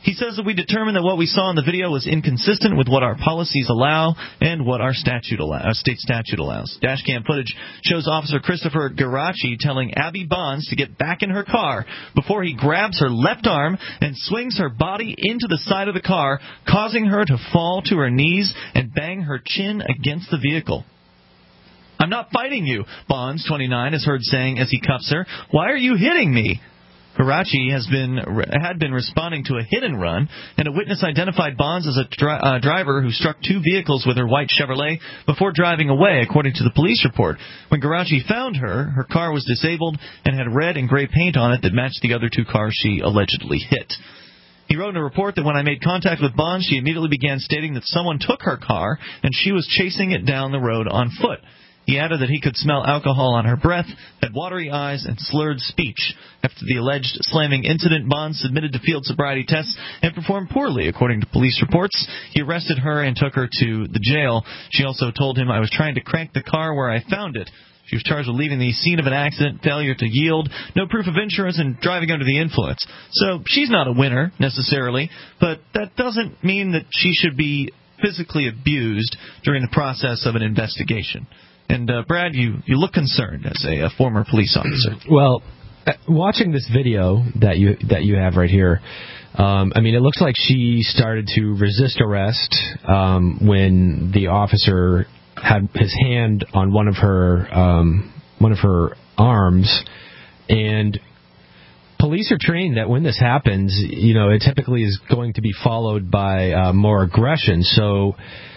He says that we determined that what we saw in the video was inconsistent with what our policies allow and what our statute allow, our state statute allows. Dashcam footage shows Officer Christopher Garachi telling Abby Bonds to get back in her car before he grabs her left arm and swings her body into the side of the car, causing her to fall to her knees and bang her chin against the vehicle. I'm not fighting you, Bonds, twenty-nine, is heard saying as he cuffs her. Why are you hitting me? Garachi has been had been responding to a hit-and-run, and a witness identified Bonds as a dri- uh, driver who struck two vehicles with her white Chevrolet before driving away, according to the police report. When Garachi found her, her car was disabled and had red and gray paint on it that matched the other two cars she allegedly hit. He wrote in a report that when I made contact with Bonds, she immediately began stating that someone took her car and she was chasing it down the road on foot. He added that he could smell alcohol on her breath, had watery eyes, and slurred speech. After the alleged slamming incident, Bonds submitted to field sobriety tests and performed poorly, according to police reports. He arrested her and took her to the jail. She also told him, I was trying to crank the car where I found it. She was charged with leaving the scene of an accident, failure to yield, no proof of insurance, and driving under the influence. So she's not a winner, necessarily, but that doesn't mean that she should be physically abused during the process of an investigation. And, uh, Brad, you, you look concerned as a, a former police officer. Well, watching this video that you that you have right here, um, I mean, it looks like she started to resist arrest um, when the officer had his hand on one of her um, one of her arms, and police are trained that when this happens, you know, it typically is going to be followed by uh, more aggression. So.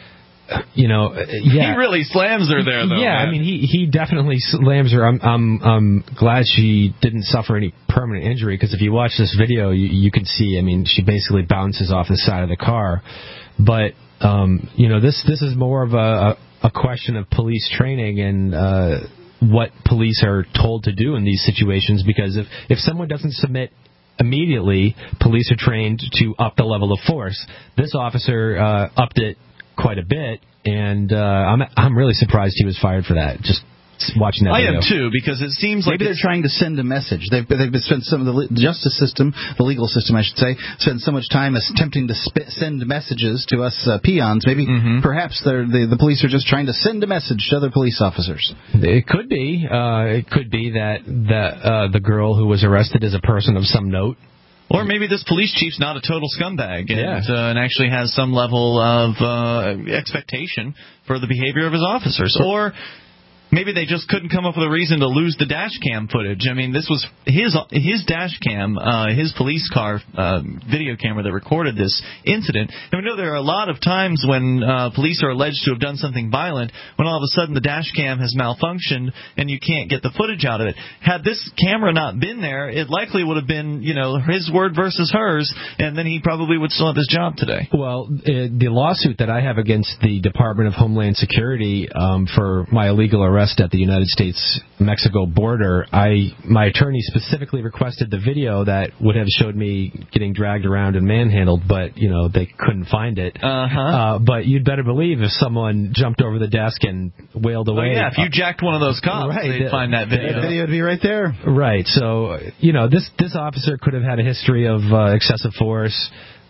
You know, yeah. He really slams her there, though. Yeah, man. I mean, he, he definitely slams her. I'm I'm I'm glad she didn't suffer any permanent injury, because if you watch this video, you, you can see, I mean, she basically bounces off the side of the car. But, um, you know, this this is more of a, a question of police training and uh, what police are told to do in these situations, because if, if someone doesn't submit immediately, police are trained to up the level of force. This officer uh, upped it quite a bit, and uh, I'm I'm really surprised he was fired for that. Just watching that I video. am too, because it seems like maybe they're trying to send a message. They've they've spent some of the justice system, the legal system, I should say, spent so much time attempting to sp- send messages to us uh, peons. Maybe mm-hmm. perhaps they're, the the police are just trying to send a message to other police officers. It could be. Uh, it could be that that uh, the girl who was arrested is a person of some note. Or maybe this police chief's not a total scumbag and, yeah. uh, and actually has some level of uh, expectation for the behavior of his officers. Or maybe they just couldn't come up with a reason to lose the dash cam footage. I mean, this was his his dash cam, uh, his police car uh, video camera that recorded this incident. And we know there are a lot of times when uh, police are alleged to have done something violent, when all of a sudden the dash cam has malfunctioned and you can't get the footage out of it. Had this camera not been there, it likely would have been, you know, his word versus hers, and then he probably would still have his job today. Well, uh, the lawsuit that I have against the Department of Homeland Security um, for my illegal arrest at the United States-Mexico border, I my attorney specifically requested the video that would have showed me getting dragged around and manhandled, but, you know, they couldn't find it. Uh-huh. Uh, but you'd better believe if someone jumped over the desk and wailed away. Oh, yeah, if you jacked one of those cops, right, they'd find that video. That video would be right there. Right, so, you know, this, this officer could have had a history of uh, excessive force.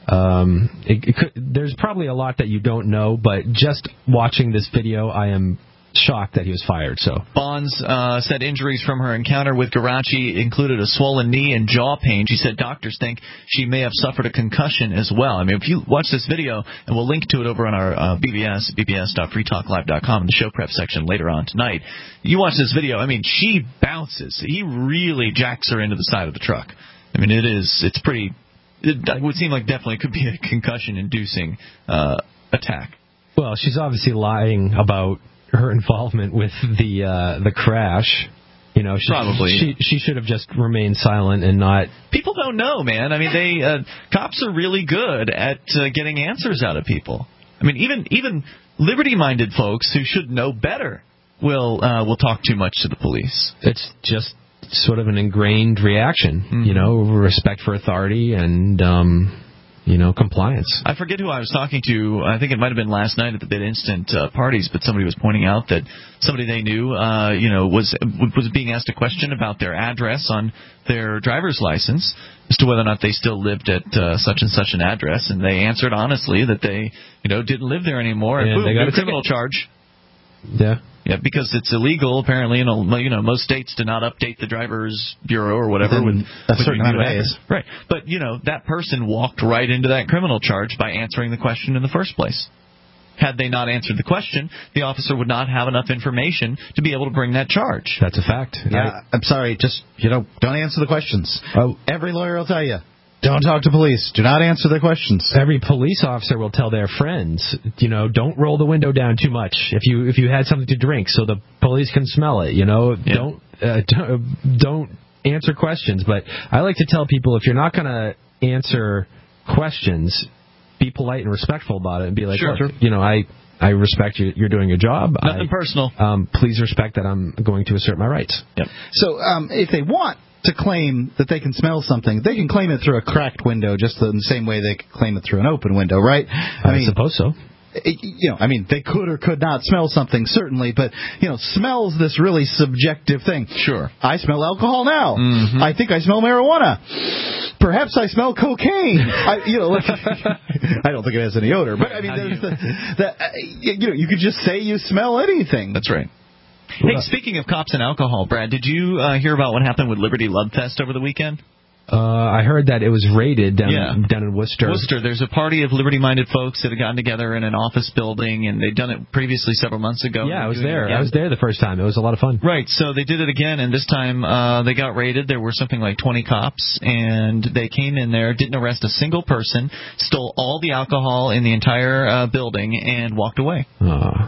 Um, it, it could, there's probably a lot that you don't know, but just watching this video, I am shocked that he was fired. So Bonds uh, said injuries from her encounter with Garachi included a swollen knee and jaw pain. She said doctors think she may have suffered a concussion as well. I mean, if you watch this video, and we'll link to it over on our uh, B B S, b b s dot free talk live dot com in the show prep section later on tonight. You watch this video, I mean, she bounces. He really jacks her into the side of the truck. I mean, it is, it's pretty, it would seem like definitely could be a concussion-inducing uh, attack. Well, she's obviously lying about her involvement with the uh, the crash. You know, she, Probably. She, she should have just remained silent and not... People don't know, man. I mean, they uh, cops are really good at uh, getting answers out of people. I mean, even even liberty-minded folks who should know better will uh, will talk too much to the police. It's just sort of an ingrained reaction, mm-hmm. you know, respect for authority and... Um, you know, compliance. I forget who I was talking to. I think it might have been last night at the Bid Instant uh, parties, but somebody was pointing out that somebody they knew, uh, you know, was was being asked a question about their address on their driver's license as to whether or not they still lived at uh, such and such an address, and they answered honestly that they, you know, didn't live there anymore. And, and boom, they got new a criminal ticket. charge. Yeah. Yeah, because it's illegal apparently. You know, you know, most states do not update the driver's bureau or whatever with a certain amount of days. Right, but you know, that person walked right into that criminal charge by answering the question in the first place. Had they not answered the question, the officer would not have enough information to be able to bring that charge. That's a fact. Yeah, I, I'm sorry. Just, you know, don't answer the questions. Oh. Every lawyer will tell you. Don't talk to police. Do not answer their questions. Every police officer will tell their friends, you know, don't roll the window down too much if you if you had something to drink so the police can smell it. You know, yeah. don't, uh, don't don't answer questions. But I like to tell people, if you're not going to answer questions, be polite and respectful about it and be like, sure. look, you know, I. I respect you. You're doing your job. Nothing I, personal. Um, please respect that I'm going to assert my rights. Yep. So um, if they want to claim that they can smell something, they can claim it through a cracked window just in the same way they could claim it through an open window, right? I, I mean, suppose so. You know, I mean, they could or could not smell something, certainly, but, you know, smell's this really subjective thing. Sure. I smell alcohol now. Mm-hmm. I think I smell marijuana. Perhaps I smell cocaine. I, you know, like, I don't think it has any odor, but I mean, there's the, the, uh, you know, you could just say you smell anything. That's right. Hey, speaking of cops and alcohol, Brad, did you uh, hear about what happened with Liberty Love Fest over the weekend? Uh, I heard that it was raided down, yeah. down in Worcester. Worcester. There's a party of liberty-minded folks that had gotten together in an office building, and they'd done it previously several months ago. Yeah, I was there. I was there the first time. It was a lot of fun. Right. So they did it again, and this time uh, they got raided. There were something like twenty cops, and they came in there, didn't arrest a single person, stole all the alcohol in the entire uh, building, and walked away. Uh.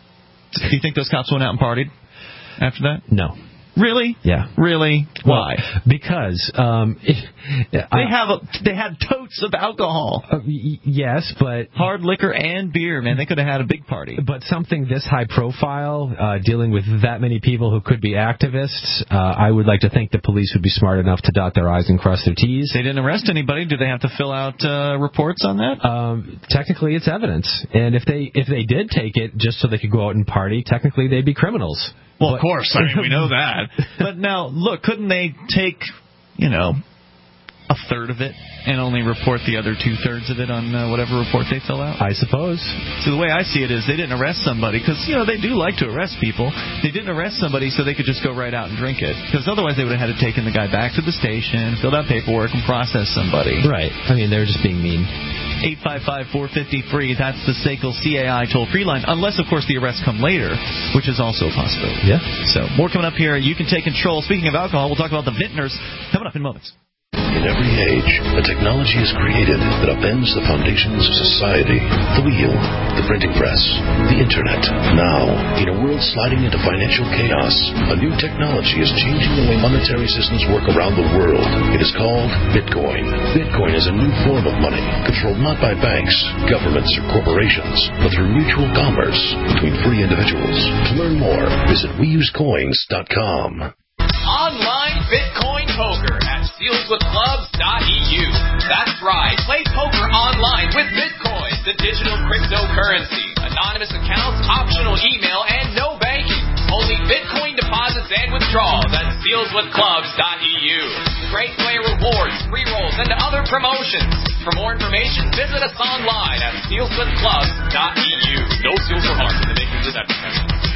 Do you think those cops went out and partied after that? No. Really? Yeah. Really? Why? Well, because um, if, they I, have a, they had totes of alcohol. Uh, y- yes, but hard liquor and beer, man. They could have had a big party. But something this high profile, uh, dealing with that many people who could be activists, uh, I would like to think the police would be smart enough to dot their I's and cross their T's. They didn't arrest anybody. Do they have to fill out uh, reports on that? Um, technically, it's evidence, and if they if they did take it just so they could go out and party, technically they'd be criminals. Well, but, of course. I mean, we know that. But now, look, couldn't they take, you know, a third of it and only report the other two-thirds of it on uh, whatever report they fill out? I suppose. So the way I see it is they didn't arrest somebody because, you know, they do like to arrest people. They didn't arrest somebody so they could just go right out and drink it, because otherwise they would have had to taken the guy back to the station, filled out paperwork, and process somebody. Right. I mean, they were just being mean. eight five five, four five zero, free. That's the S A C L C A I toll-free line, unless, of course, the arrests come later, which is also a possibility. Yeah. So more coming up here. You can take control. Speaking of alcohol, we'll talk about the vintners coming up in moments. In every age, a technology is created that upends the foundations of society. The wheel, the printing press, the internet. Now, in a world sliding into financial chaos, a new technology is changing the way monetary systems work around the world. It is called Bitcoin. Bitcoin is a new form of money, controlled not by banks, governments, or corporations, but through mutual commerce between free individuals. To learn more, visit we use coins dot com. Online Bitcoin poker at seals with clubs dot e u. That's right. Play poker online with Bitcoin, the digital cryptocurrency. Anonymous accounts, optional email, and no banking. Only Bitcoin deposits and withdrawals at seals with clubs dot e u. Great player rewards, free rolls, and other promotions. For more information, visit us online at seals with clubs dot e u. No seals or harm in the makings of advertising.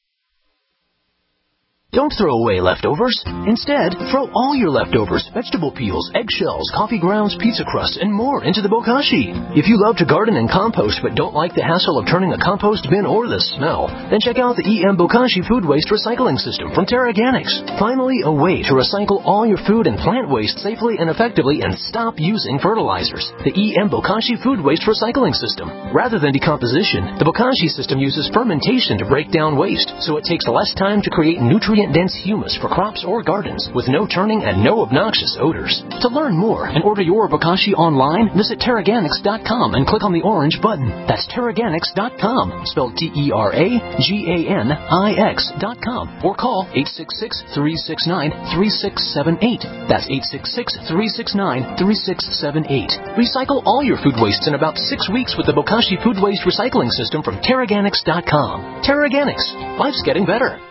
Don't throw away leftovers. Instead, throw all your leftovers, vegetable peels, eggshells, coffee grounds, pizza crusts, and more into the bokashi. If you love to garden and compost but don't like the hassle of turning a compost bin or the smell, then check out the E M Bokashi Food Waste Recycling System from Terraganics. Finally, a way to recycle all your food and plant waste safely and effectively and stop using fertilizers. The E M Bokashi Food Waste Recycling System. Rather than decomposition, the Bokashi system uses fermentation to break down waste, so it takes less time to create nutrient nutrient-dense humus for crops or gardens with no turning and no obnoxious odors. To learn more and order your Bokashi online, visit Terraganics dot com and click on the orange button. That's Terraganics dot com, spelled T E R A G A N I X dot com, or call eight six six, three six nine, three six seven eight. That's eight six six, three six nine, three six seven eight. Recycle all your food wastes in about six weeks with the Bokashi Food Waste Recycling System from Terraganics dot com. Terraganics. Life's getting better.